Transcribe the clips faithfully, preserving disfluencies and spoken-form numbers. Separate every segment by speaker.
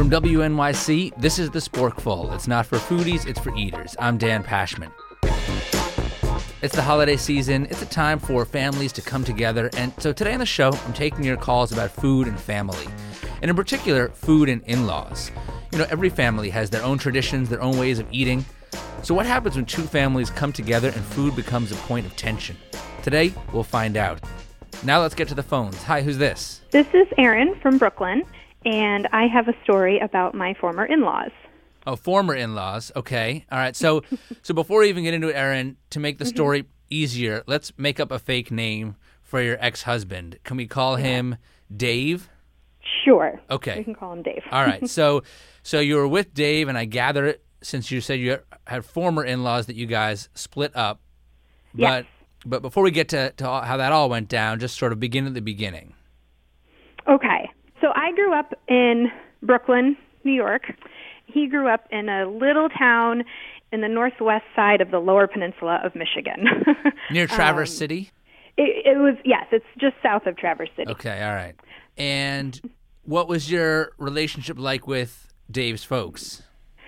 Speaker 1: From W N Y C, this is The Sporkful. It's not for foodies, it's for eaters. I'm Dan Pashman. It's the holiday season. It's a time for families to come together. And so today on the show, I'm taking your calls about food and family. And in particular, food and in-laws. You know, every family has their own traditions, their own ways of eating. So what happens when two families come together and food becomes a point of tension? Today, we'll find out. Now let's get to the phones. Hi, who's this?
Speaker 2: This is Erin from Brooklyn, and I have a story about my former in-laws.
Speaker 1: Oh, former in-laws. Okay. All right. So so before we even get into it, Erin, to make the story mm-hmm. easier, let's make up a fake name for your ex-husband. Can we call yeah. him Dave?
Speaker 2: Sure.
Speaker 1: Okay.
Speaker 2: We can call him Dave.
Speaker 1: All right. So so you were with Dave, and I gather it, since you said you had former in-laws, that you guys split up.
Speaker 2: Yes.
Speaker 1: But, but before we get to, to how that all went down, just sort of begin at the beginning.
Speaker 2: Okay. So I grew up in Brooklyn, New York. He grew up in a little town in the northwest side of the Lower Peninsula of Michigan.
Speaker 1: Near Traverse
Speaker 2: um,
Speaker 1: City?
Speaker 2: It, it was, yes, it's just south of Traverse City.
Speaker 1: Okay, all right. And what was your relationship like with Dave's folks?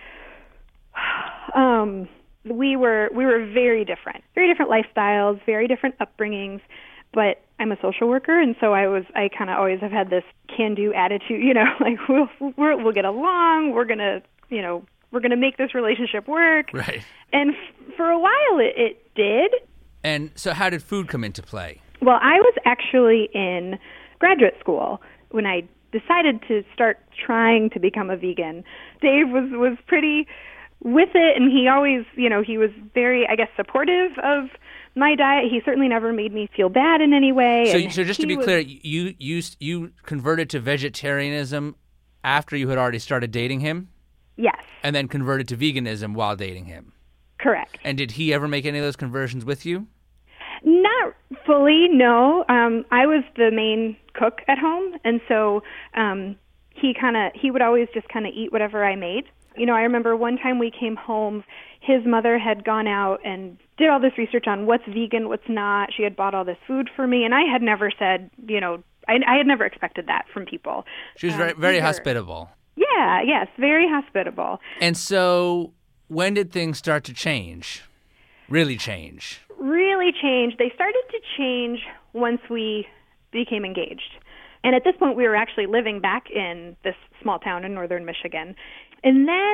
Speaker 2: Um, we were we were very different, very different lifestyles, very different upbringings. But I'm a social worker, and so I was I kind of always have had this can-do attitude. You know, like we'll we're, we'll get along. We're gonna you know we're gonna make this relationship work.
Speaker 1: Right.
Speaker 2: And f- for a while, it, it did.
Speaker 1: And so, how did food come into play?
Speaker 2: Well, I was actually in graduate school when I decided to start trying to become a vegan. Dave was was pretty with it, and he always, you know, he was very, I guess, supportive of my diet. He certainly never made me feel bad in any way.
Speaker 1: So,
Speaker 2: and
Speaker 1: so just to be
Speaker 2: was,
Speaker 1: clear, you you you converted to vegetarianism after you had already started dating him?
Speaker 2: Yes.
Speaker 1: And then converted to veganism while dating him?
Speaker 2: Correct.
Speaker 1: And did he ever make any of those conversions with you?
Speaker 2: Not fully, no. Um, I was the main cook at home, and so um, he kind of he would always just kind of eat whatever I made. You know, I remember one time we came home, his mother had gone out and did all this research on what's vegan, what's not. She had bought all this food for me, and I had never said, you know, I, I had never expected that from people.
Speaker 1: She was very,
Speaker 2: um,
Speaker 1: very
Speaker 2: either.
Speaker 1: hospitable.
Speaker 2: Yeah, yes, very hospitable.
Speaker 1: And so when did things start to change? Really change?
Speaker 2: Really change. They started to change once we became engaged. And at this point, we were actually living back in this small town in northern Michigan. And then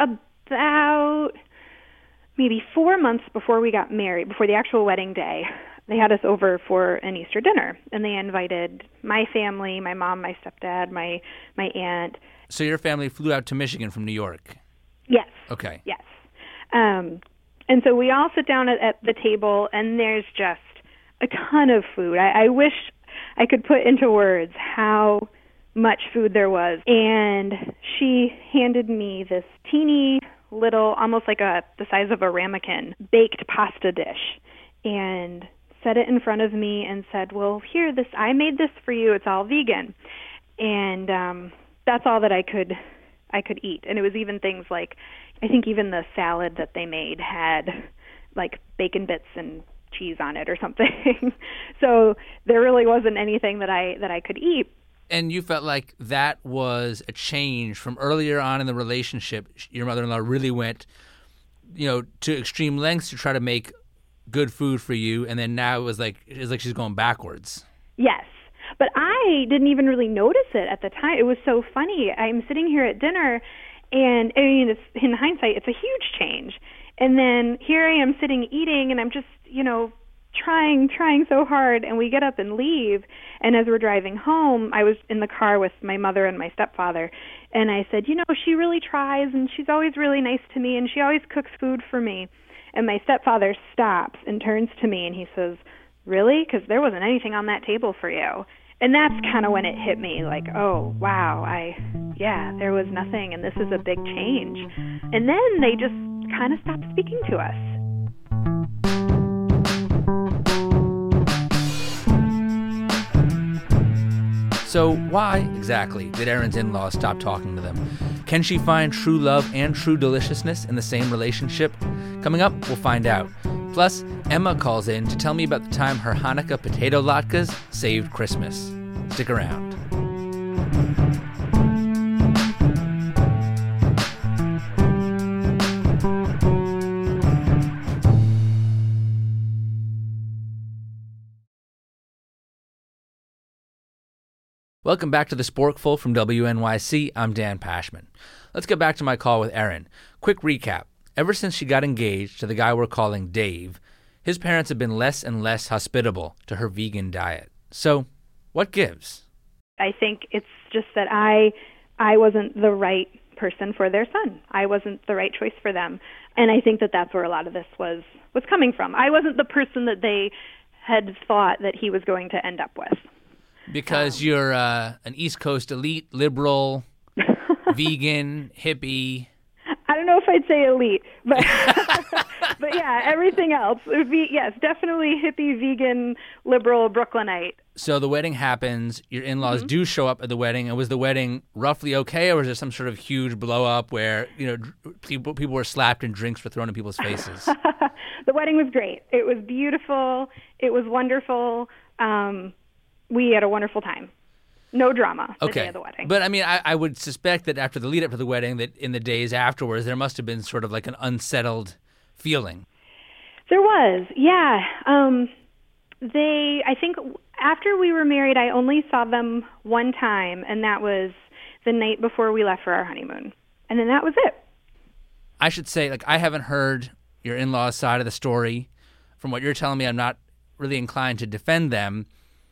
Speaker 2: about maybe four months before we got married, before the actual wedding day, they had us over for an Easter dinner. And they invited my family, my mom, my stepdad, my my aunt.
Speaker 1: So your family flew out to Michigan from New York?
Speaker 2: Yes.
Speaker 1: Okay.
Speaker 2: Yes. Um, and so we all sit down at, at the table, and there's just a ton of food. I, I wish I could put into words how much food there was. And she handed me this teeny little, almost like a the size of a ramekin, baked pasta dish, and set it in front of me and said, well, here, this I made this for you. It's all vegan. And um, that's all that I could I could eat. And it was even things like, I think even the salad that they made had like bacon bits and cheese on it or something. So there really wasn't anything that I that I could eat.
Speaker 1: And you felt like that was a change from earlier on in the relationship. Your mother-in-law really went, you know, to extreme lengths to try to make good food for you, and then now it was like it's like she's going backwards.
Speaker 2: Yes. But I didn't even really notice it at the time. It was so funny. I'm sitting here at dinner, and I mean, it's, in hindsight, it's a huge change. And then here I am sitting eating, and I'm just, you know, trying, trying so hard, and we get up and leave. And as we're driving home, I was in the car with my mother and my stepfather, and I said, you know, she really tries, and she's always really nice to me, and she always cooks food for me. And my stepfather stops and turns to me, and he says, really? Because there wasn't anything on that table for you. And that's kind of when it hit me, like, oh, wow, I, yeah, there was nothing, and this is a big change. And then they just kind of stopped speaking to us.
Speaker 1: So why, exactly, did Erin's in-laws stop talking to them? Can she find true love and true deliciousness in the same relationship? Coming up, we'll find out. Plus, Emma calls in to tell me about the time her Hanukkah potato latkes saved Christmas. Stick around. Welcome back to the Sporkful from W N Y C. I'm Dan Pashman. Let's get back to my call with Erin. Quick recap. Ever since she got engaged to the guy we're calling Dave, his parents have been less and less hospitable to her vegan diet. So, what gives?
Speaker 2: I think it's just that I I wasn't the right person for their son. I wasn't the right choice for them. And I think that that's where a lot of this was was coming from. I wasn't the person that they had thought that he was going to end up with.
Speaker 1: Because um, you're uh, an East Coast elite, liberal, vegan, hippie.
Speaker 2: I don't know if I'd say elite, but but yeah, everything else. It would be, yes, definitely hippie, vegan, liberal, Brooklynite.
Speaker 1: So the wedding happens. Your in-laws mm-hmm. do show up at the wedding. And was the wedding roughly okay, or was there some sort of huge blow-up where, you know, people people were slapped and drinks were thrown in people's faces?
Speaker 2: The wedding was great. It was beautiful. It was wonderful. Um, we had a wonderful time. No drama the
Speaker 1: okay.
Speaker 2: day of the wedding.
Speaker 1: But, I mean, I, I would suspect that after the lead-up to the wedding, that in the days afterwards, there must have been sort of like an unsettled feeling.
Speaker 2: There was, yeah. Um, they, I think after we were married, I only saw them one time, and that was the night before we left for our honeymoon. And then that was it.
Speaker 1: I should say, like, I haven't heard your in-laws' side of the story. From what you're telling me, I'm not really inclined to defend them.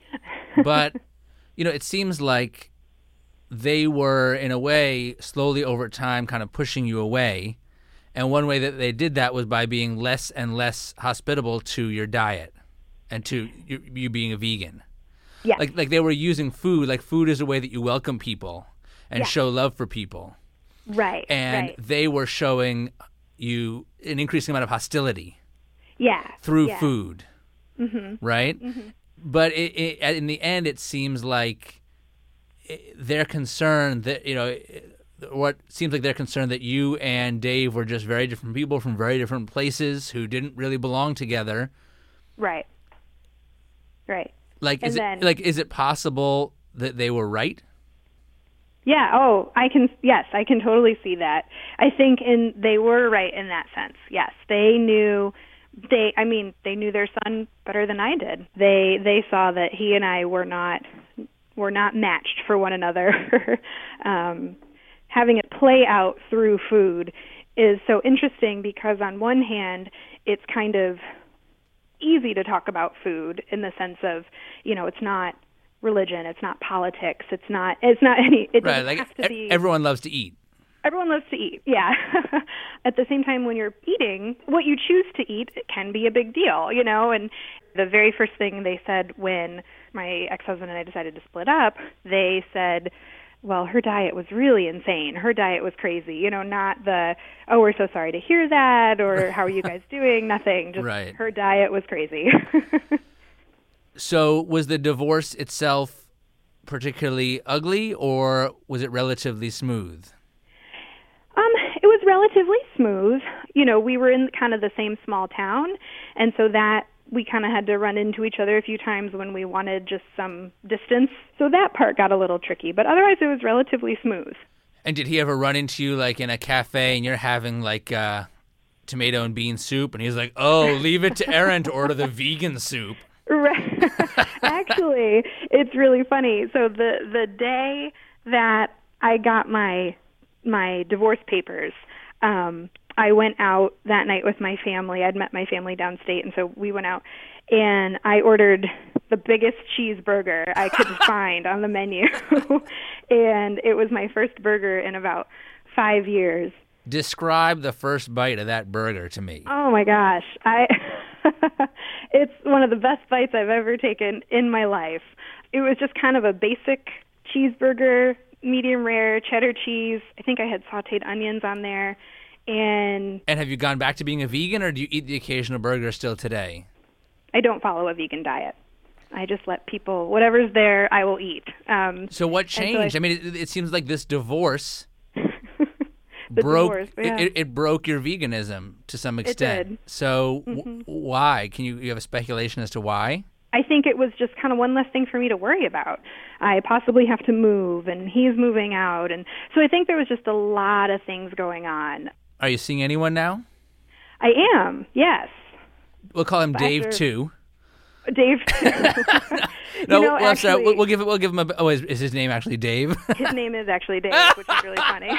Speaker 1: But, you know, it seems like they were, in a way, slowly over time kind of pushing you away. And one way that they did that was by being less and less hospitable to your diet and to you, you being a vegan.
Speaker 2: Yeah.
Speaker 1: Like, like they were using food. Like, food is a way that you welcome people and
Speaker 2: yeah.
Speaker 1: show love for people.
Speaker 2: Right,
Speaker 1: And
Speaker 2: right.
Speaker 1: they were showing you an increasing amount of hostility.
Speaker 2: Yeah.
Speaker 1: Through
Speaker 2: yeah.
Speaker 1: food.
Speaker 2: Mm-hmm.
Speaker 1: Right?
Speaker 2: Mm-hmm.
Speaker 1: But it, it, in the end, it seems like they're concerned that, you know, what seems like they're concerned that you and Dave were just very different people from very different places who didn't really belong together.
Speaker 2: Right. Right.
Speaker 1: Like,
Speaker 2: and
Speaker 1: is
Speaker 2: then,
Speaker 1: it like is it possible that they were right?
Speaker 2: Yeah. Oh, I can. Yes, I can totally see that. I think in they were right in that sense. Yes, they knew. They, I mean, they knew their son better than I did. They, they saw that he and I were not, were not matched for one another. um, having it play out through food is so interesting because on one hand, it's kind of easy to talk about food in the sense of, you know, it's not religion, it's not politics, it's not, it's not any. It
Speaker 1: right,
Speaker 2: doesn't
Speaker 1: like
Speaker 2: have to be,
Speaker 1: everyone loves to eat.
Speaker 2: Everyone loves to eat, yeah. At the same time, when you're eating, what you choose to eat can be a big deal, you know. And the very first thing they said when my ex-husband and I decided to split up, they said, well, her diet was really insane. Her diet was crazy, you know, not the, oh, we're so sorry to hear that, or how are you guys doing? Nothing, just
Speaker 1: right.
Speaker 2: Her diet was crazy.
Speaker 1: So was the divorce itself particularly ugly, or was it relatively smooth?
Speaker 2: Um, it was relatively smooth. You know, we were in kind of the same small town, and so that we kind of had to run into each other a few times when we wanted just some distance. So that part got a little tricky, but otherwise it was relatively smooth. And
Speaker 1: did he ever run into you, like, in a cafe and you're having, like, uh, tomato and bean soup, and he's like, oh, leave it to Erin to order the vegan soup?
Speaker 2: Right. Actually, it's really funny. So the the day that I got my my divorce papers, um, I went out that night with my family. I'd met my family downstate, and so we went out, and I ordered the biggest cheeseburger I could find on the menu, and it was my first burger in about five years.
Speaker 1: Describe the first bite of that burger to me.
Speaker 2: Oh, my gosh. I it's one of the best bites I've ever taken in my life. It was just kind of a basic cheeseburger, medium rare, cheddar cheese. I think I had sautéed onions on there. And
Speaker 1: and have you gone back to being a vegan, or do you eat the occasional burger still today?
Speaker 2: I don't follow a vegan diet. I just let people, whatever's there, I will eat. Um,
Speaker 1: so what changed?
Speaker 2: So I,
Speaker 1: I mean, it, it seems like this divorce
Speaker 2: the
Speaker 1: broke
Speaker 2: divorce, yeah.
Speaker 1: it, it broke your veganism to some extent.
Speaker 2: It did.
Speaker 1: So
Speaker 2: mm-hmm.
Speaker 1: w- why? Can you, you have a speculation as to why?
Speaker 2: I think it was just kind of one less thing for me to worry about. I possibly have to move, and he's moving out. And so I think there was just a lot of things going on.
Speaker 1: Are you seeing anyone now?
Speaker 2: I am, yes.
Speaker 1: We'll call him
Speaker 2: But
Speaker 1: Dave,
Speaker 2: after,
Speaker 1: too.
Speaker 2: Dave too.
Speaker 1: no,
Speaker 2: you know,
Speaker 1: well,
Speaker 2: actually,
Speaker 1: sorry, we'll, we'll give it. We'll give him a. Oh, is, is his name actually Dave?
Speaker 2: His name is actually Dave, which is really funny.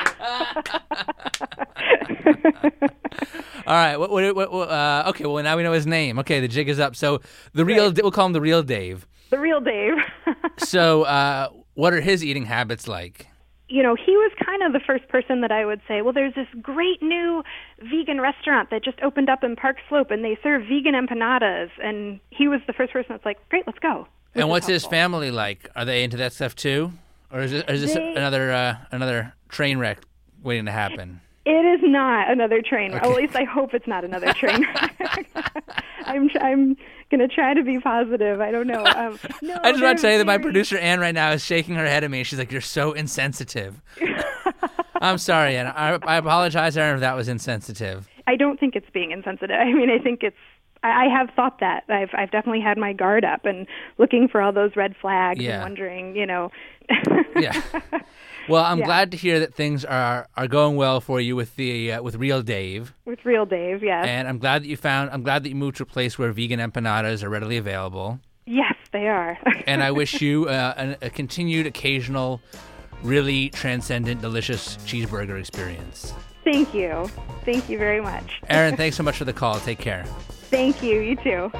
Speaker 1: All right. What, what, what, what, uh, okay. Well, now we know his name. Okay, the jig is up. So the real.
Speaker 2: Right.
Speaker 1: We'll call him the real Dave.
Speaker 2: The real Dave.
Speaker 1: So, uh, what are his eating habits like?
Speaker 2: You know, he was kind of the first person that I would say, well, there's this great new vegan restaurant that just opened up in Park Slope, and they serve vegan empanadas. And he was the first person that's like, great, let's go. Which
Speaker 1: And what's
Speaker 2: is
Speaker 1: his
Speaker 2: helpful.
Speaker 1: family like? Are they into that stuff too, or is, it, or is this
Speaker 2: They-
Speaker 1: another uh, another train wreck waiting to happen?
Speaker 2: It is not another train wreck.
Speaker 1: Okay.
Speaker 2: Well, at least I hope it's not another train wreck. I'm I'm going to try to be positive. I don't know. Um, no,
Speaker 1: I just want to tell you that my
Speaker 2: very-
Speaker 1: producer Ann right now is shaking her head at me. She's like, "You're so insensitive." I'm sorry, Ann. I, I apologize, Aaron, if that was insensitive.
Speaker 2: I don't think it's being insensitive. I mean, I think it's. I I have thought that. I've I've definitely had my guard up and looking for all those red flags
Speaker 1: Yeah.
Speaker 2: and wondering, you know.
Speaker 1: Yeah. Well, I'm
Speaker 2: Yeah.
Speaker 1: glad to hear that things are, are going well for you with the uh, with Real Dave,
Speaker 2: With real Dave, yes.
Speaker 1: and I'm glad that you found. I'm glad that you moved to a place where vegan empanadas are readily available.
Speaker 2: Yes, they are.
Speaker 1: And I wish you uh, an, a continued, occasional, really transcendent, delicious cheeseburger experience.
Speaker 2: Thank you. Thank you very much.
Speaker 1: Aaron, thanks so much for the call. Take care.
Speaker 2: Thank you. You too.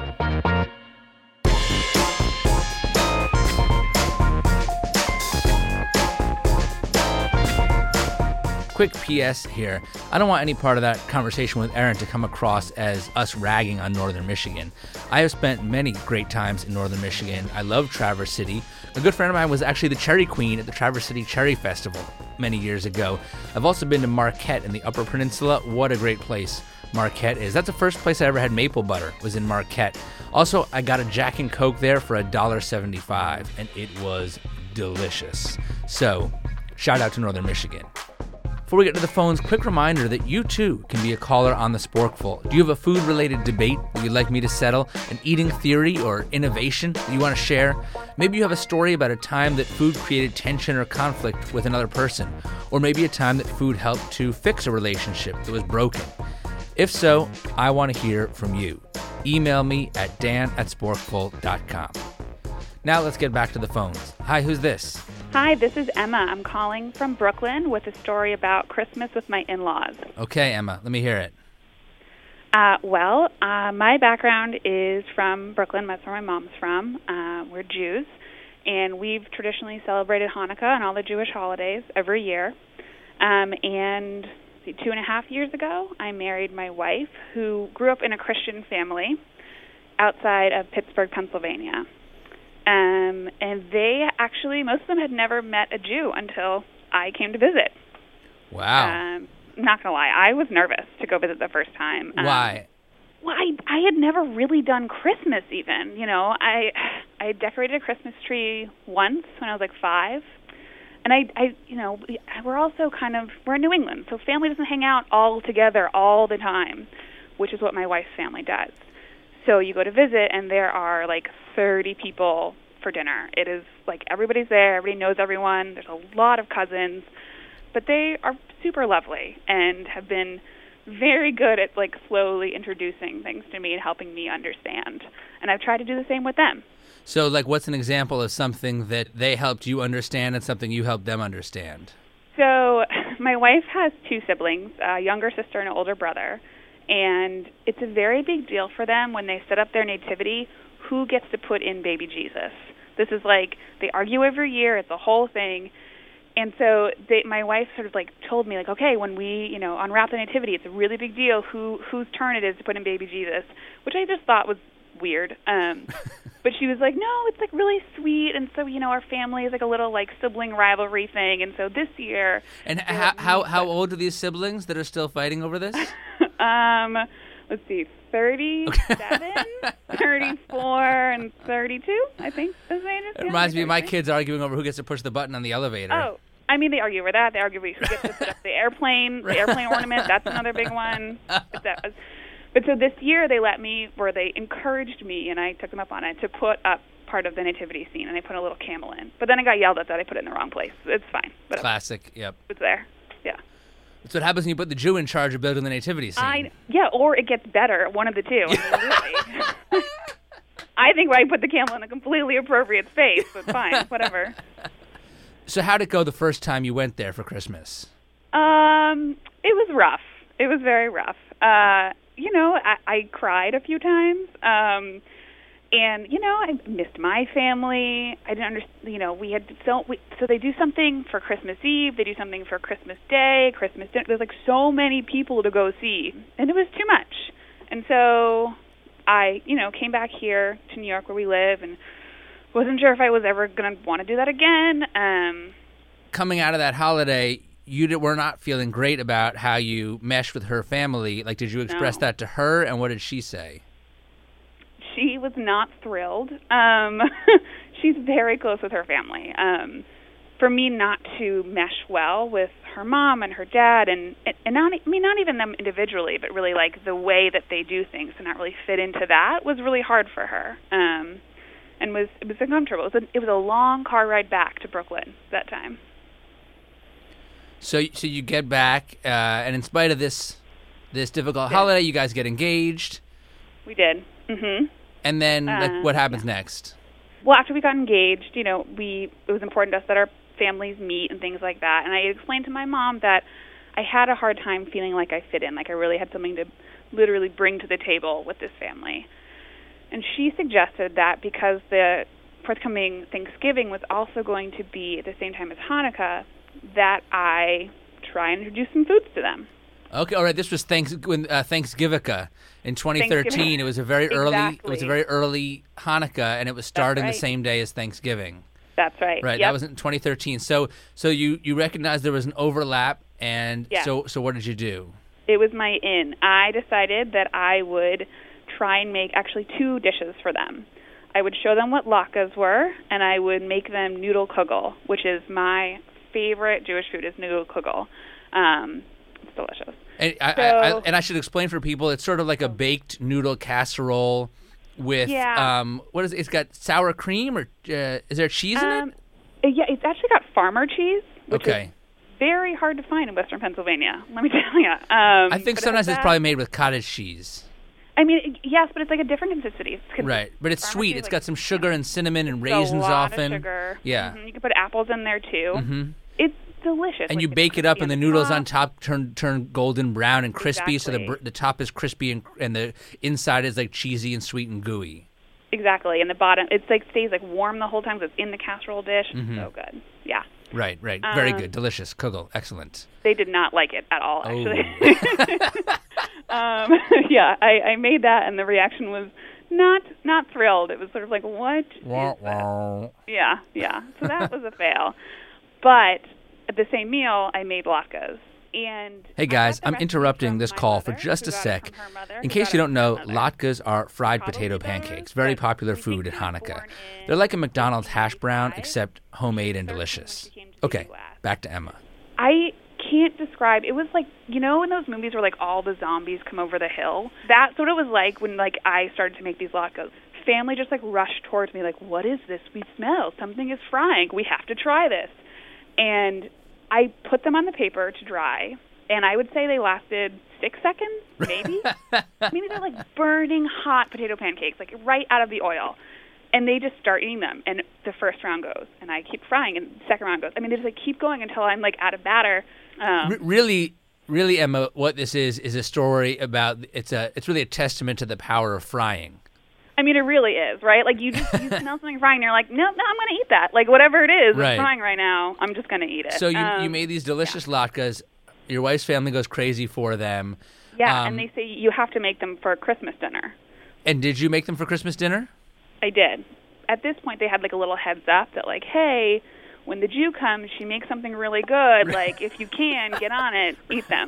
Speaker 1: Quick P S here. I don't want any part of that conversation with Aaron to come across as us ragging on Northern Michigan. I have spent many great times in Northern Michigan. I love Traverse City. A good friend of mine was actually the Cherry Queen at the Traverse City Cherry Festival many years ago. I've also been to Marquette in the Upper Peninsula. What a great place Marquette is. That's the first place I ever had maple butter, was in Marquette. Also, I got a Jack and Coke there for one dollar seventy-five, and it was delicious. So, shout out to Northern Michigan. Before we get to the phones, quick reminder that you too can be a caller on the Sporkful. Do you have a food-related debate that you'd like me to settle, an eating theory or innovation that you want to share? Maybe you have a story about a time that food created tension or conflict with another person, or maybe a time that food helped to fix a relationship that was broken. If so, I want to hear from you. Email me at dan at sporkful dot com. Now let's get back to the phones. Hi, who's this?
Speaker 3: Hi, this is Emma. I'm calling from Brooklyn with a story about Christmas with my in-laws.
Speaker 1: Okay, Emma, let me hear it.
Speaker 3: Uh, well, uh, my background is from Brooklyn. That's where my mom's from. Uh, we're Jews, and we've traditionally celebrated Hanukkah and all the Jewish holidays every year. Um, and see, two and a half years ago, I married my wife, who grew up in a Christian family outside of Pittsburgh, Pennsylvania. Um, and they actually, most of them had never met a Jew until I came to visit.
Speaker 1: Wow.
Speaker 3: Um, not gonna lie, I was nervous to go visit the first time. Um,
Speaker 1: Why?
Speaker 3: Well, I I had never really done Christmas even. You know, I I had decorated a Christmas tree once when I was like five, and I I you know we- we're also kind of we're in New England, so family doesn't hang out all together all the time, which is what my wife's family does. So you go to visit, and there are like thirty people for dinner. It is like everybody's there, everybody knows everyone. There's a lot of cousins, but they are super lovely and have been very good at like slowly introducing things to me and helping me understand. And I've tried to do the same with them.
Speaker 1: So, like, what's an example of something that they helped you understand and something you helped them understand?
Speaker 3: So my wife has two siblings, a younger sister and an older brother. And it's a very big deal for them when they set up their nativity, who gets to put in baby Jesus. This is like, they argue every year, it's a whole thing. And so they, my wife sort of like told me, like, okay, when we, you know, unwrap the nativity, it's a really big deal who whose turn it is to put in baby Jesus, which I just thought was weird. Um, but she was like, no, it's like really sweet. And so, you know, our family is like a little like sibling rivalry thing. And so this year.
Speaker 1: And how, how how old are these siblings that are still fighting over this?
Speaker 3: Um, let's see, thirty-seven, thirty-four, and thirty-two, I think. Is
Speaker 1: It reminds me of my kids arguing over who gets to push the button on the elevator.
Speaker 3: Oh, I mean, they argue over that. They argue over who gets to put up the airplane, the airplane ornament. That's another big one. But, that was, but so this year they let me, or they encouraged me, and I took them up on it, to put up part of the nativity scene, and they put a little camel in. But then I got yelled at that I put it in the wrong place. It's fine. But
Speaker 1: Classic, yep.
Speaker 3: it's there. Yeah.
Speaker 1: That's what happens when you put the Jew in charge of building the nativity scene.
Speaker 3: I, yeah, or it gets better, one of the two. I mean, really. I think I put the camel in a completely appropriate space, but fine, whatever.
Speaker 1: So how'd it go the first time you went there for Christmas?
Speaker 3: Um, it was rough. It was very rough. Uh, you know, I, I cried a few times. Um, and, you know, I missed my family. I didn't understand, you know, we had, so, we, so they do something for Christmas Eve. They do something for Christmas Day, Christmas dinner. There's like so many people to go see. And it was too much. And so I, you know, came back here to New York where we live and wasn't sure if I was ever going to want to do that again. Um,
Speaker 1: Coming out of that holiday, you did, were not feeling great about how you meshed with her family. Like, did you express
Speaker 3: no.
Speaker 1: that to her, and what did she say?
Speaker 3: She was not thrilled. Um, she's very close with her family. Um, for me not to mesh well with her mom and her dad, and and not, I mean, not even them individually, but really like the way that they do things to not really fit into that was really hard for her. Um, and was it was uncomfortable. It was, a, it was a long car ride back to Brooklyn that time.
Speaker 1: So, so you get back, uh, and in spite of this, this difficult
Speaker 3: Yeah.
Speaker 1: holiday, you guys get engaged.
Speaker 3: We did. Mm-hmm.
Speaker 1: And then,
Speaker 3: Uh,
Speaker 1: like, what happens
Speaker 3: yeah.
Speaker 1: next?
Speaker 3: Well, after we got engaged, you know, we it was important to us that our families meet and things like that. And I explained to my mom that I had a hard time feeling like I fit in, like I really had something to literally bring to the table with this family. And she suggested that because the forthcoming Thanksgiving was also going to be at the same time as Hanukkah, that I try and introduce some foods to them.
Speaker 1: Okay, all right. This was thanks when uh, Thanksgiving in twenty thirteen.
Speaker 3: Thanksgiving.
Speaker 1: It was a very early. It was a
Speaker 3: Exactly.
Speaker 1: very early Hanukkah, and it was starting
Speaker 3: right.
Speaker 1: the same day as Thanksgiving.
Speaker 3: That's right.
Speaker 1: Right.
Speaker 3: Yep.
Speaker 1: That was in twenty thirteen. So, so you you recognized there was an overlap, and
Speaker 3: Yeah.
Speaker 1: so so what did you do?
Speaker 3: It was my in. I decided that I would try and make actually two dishes for them. I would show them what latkes were, and I would make them noodle kugel, which is my favorite Jewish food is noodle kugel. Um, it's delicious.
Speaker 1: And I,
Speaker 3: So-
Speaker 1: I, I and I should explain for people. It's sort of like a baked noodle casserole with
Speaker 3: Yeah.
Speaker 1: um what is it? It's got sour cream or uh, is there cheese in
Speaker 3: Um,
Speaker 1: it?
Speaker 3: yeah, it's actually got farmer cheese, which
Speaker 1: Okay.
Speaker 3: is very hard to find in Western Pennsylvania. Let me tell you. Um,
Speaker 1: I think
Speaker 3: but it
Speaker 1: sometimes
Speaker 3: has
Speaker 1: it's
Speaker 3: that.
Speaker 1: probably made with cottage cheese.
Speaker 3: I mean, it- yes, but it's like a different consistency. It's con-
Speaker 1: Right, but it's
Speaker 3: farmer
Speaker 1: sweet.
Speaker 3: cheese,
Speaker 1: It's
Speaker 3: like,
Speaker 1: got some sugar and cinnamon and
Speaker 3: it's a
Speaker 1: raisins
Speaker 3: lot
Speaker 1: often.
Speaker 3: Of sugar.
Speaker 1: Yeah.
Speaker 3: Mhm. You can put apples in there too.
Speaker 1: hmm
Speaker 3: It's delicious.
Speaker 1: And
Speaker 3: Like,
Speaker 1: you
Speaker 3: it's
Speaker 1: bake it up,
Speaker 3: crispy
Speaker 1: and the
Speaker 3: on
Speaker 1: noodles on top turn turn golden brown and crispy. So the
Speaker 3: Exactly.
Speaker 1: br- the top is crispy and and the inside is like cheesy and sweet and gooey.
Speaker 3: Exactly, and the bottom it's like stays like warm the whole time because it's in the casserole dish. It's
Speaker 1: Mhm.
Speaker 3: so good. Yeah,
Speaker 1: Right, right. Very
Speaker 3: Um,
Speaker 1: good, delicious, kugel, excellent.
Speaker 3: they did not like it at all. Actually,
Speaker 1: Oh.
Speaker 3: um, yeah, I, I made that, and the reaction was not not thrilled. It was sort of like, what?
Speaker 1: Wah,
Speaker 3: is this?
Speaker 1: wah.
Speaker 3: Yeah, yeah. So that was a fail. But at the same meal, I made latkes. And
Speaker 1: Hey
Speaker 3: I
Speaker 1: guys,
Speaker 3: got the
Speaker 1: I'm
Speaker 3: recipe
Speaker 1: interrupting
Speaker 3: from
Speaker 1: this
Speaker 3: my
Speaker 1: call for
Speaker 3: mother,
Speaker 1: just
Speaker 3: who
Speaker 1: a
Speaker 3: got it
Speaker 1: sec.
Speaker 3: from her mother,
Speaker 1: In
Speaker 3: who
Speaker 1: case
Speaker 3: got
Speaker 1: you
Speaker 3: it
Speaker 1: don't know,
Speaker 3: from my mother.
Speaker 1: latkes are fried
Speaker 3: Probably
Speaker 1: potato
Speaker 3: those,
Speaker 1: pancakes. Very
Speaker 3: but
Speaker 1: popular
Speaker 3: we think
Speaker 1: food
Speaker 3: they
Speaker 1: at
Speaker 3: were
Speaker 1: Hanukkah.
Speaker 3: born in
Speaker 1: They're like a McDonald's hash brown,
Speaker 3: nineteen ninety-five.
Speaker 1: except homemade and
Speaker 3: Served when
Speaker 1: delicious.
Speaker 3: she came to the
Speaker 1: Okay,
Speaker 3: U S.
Speaker 1: back to Emma.
Speaker 3: I can't describe. It was like, you know, in those movies where like all the zombies come over the hill. That's what it was like when like I started to make these latkes. Family just like rushed towards me, like, "What is this? We smell something is frying. We have to try this." And I put them on the paper to dry, and I would say they lasted six seconds, maybe. I mean, they're like burning hot potato pancakes, like right out of the oil. And they just start eating them, and the first round goes, and I keep frying, and the second round goes. I mean, they just like keep going until I'm like out of batter. Um,
Speaker 1: R- really, really, Emma, what this is is a story about. It's a. It's really a testament to the power of frying.
Speaker 3: I mean, it really is, right? Like you just you smell something frying, and you're like, no, no, I'm going to eat that. Like whatever it is,
Speaker 1: Right.
Speaker 3: it's frying right now. I'm just going to eat it.
Speaker 1: So you
Speaker 3: Um,
Speaker 1: you made these delicious latkes. Your wife's family goes crazy for them.
Speaker 3: yeah,
Speaker 1: um,
Speaker 3: and they say you have to make them for Christmas dinner.
Speaker 1: And did you make them for Christmas dinner?
Speaker 3: I did. At this point, they had like a little heads up that like, hey, when the Jew comes, she makes something really good. Like, if you can, get on it, eat them.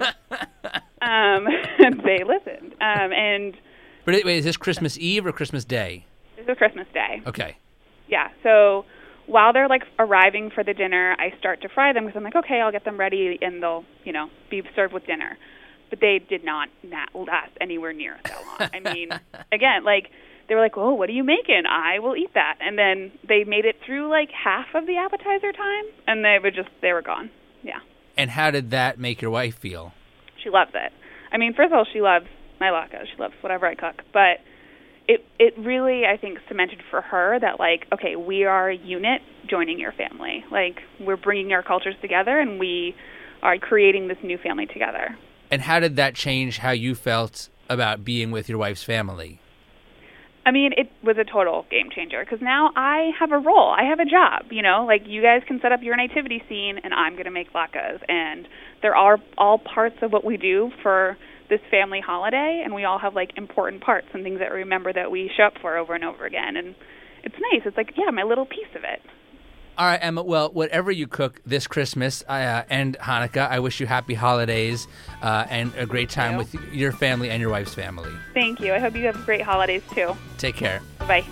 Speaker 3: Um, and they listened. Um, and
Speaker 1: But wait, is this Christmas Eve or Christmas Day?
Speaker 3: this is Christmas Day.
Speaker 1: Okay.
Speaker 3: Yeah. So while they're like arriving for the dinner, I start to fry them because I'm like, okay, I'll get them ready and they'll, you know, be served with dinner. But they did not na- last anywhere near that long. I mean, again, like they were like, oh, what are you making? I will eat that. And then they made it through like half of the appetizer time, and they would just they were gone. Yeah.
Speaker 1: And how did that make your wife feel?
Speaker 3: She loves it. I mean, first of all, she loves my latkes. She loves whatever I cook. But it it really, I think, cemented for her that, like, okay, we are a unit joining your family. Like, we're bringing our cultures together, and we are creating this new family together.
Speaker 1: And how did that change how you felt about being with your wife's family?
Speaker 3: I mean, it was a total game changer, because now I have a role. I have a job, you know? Like, you guys can set up your nativity scene, and I'm going to make latkes. And there are all parts of what we do for this family holiday, and we all have, like, important parts and things that we remember that we show up for over and over again. And it's nice. It's like, yeah, my little piece of it.
Speaker 1: All right, Emma, well, whatever you cook this Christmas uh, and Hanukkah, I wish you happy holidays uh, and a great time with your family and your wife's family.
Speaker 3: Thank you. I hope you have great holidays, too.
Speaker 1: Take care.
Speaker 3: Bye.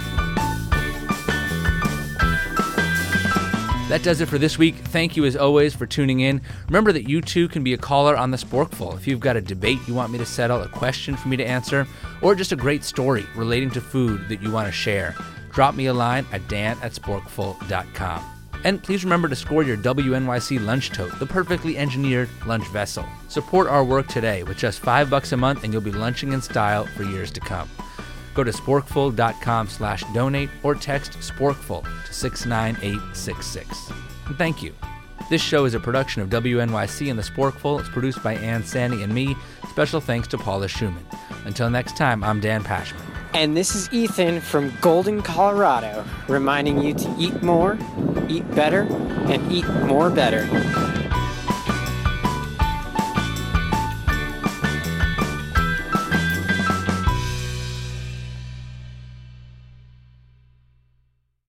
Speaker 1: That does it for this week. Thank you, as always, for tuning in. Remember that you, too, can be a caller on The Sporkful. If you've got a debate you want me to settle, a question for me to answer, or just a great story relating to food that you want to share, drop me a line at dan at sporkful dot com. And please remember to score your W N Y C lunch tote, the perfectly engineered lunch vessel. Support our work today with just five bucks a month, and you'll be lunching in style for years to come. Go to sporkful dot com slash donate or text Sporkful to six nine eight six six. And thank you. This show is a production of W N Y C and The Sporkful. It's produced by Ann Sandy and me. Special thanks to Paula Schumann. Until next time, I'm Dan Pashman.
Speaker 4: And this is Ethan from Golden, Colorado, reminding you to eat more, eat better, and eat more better.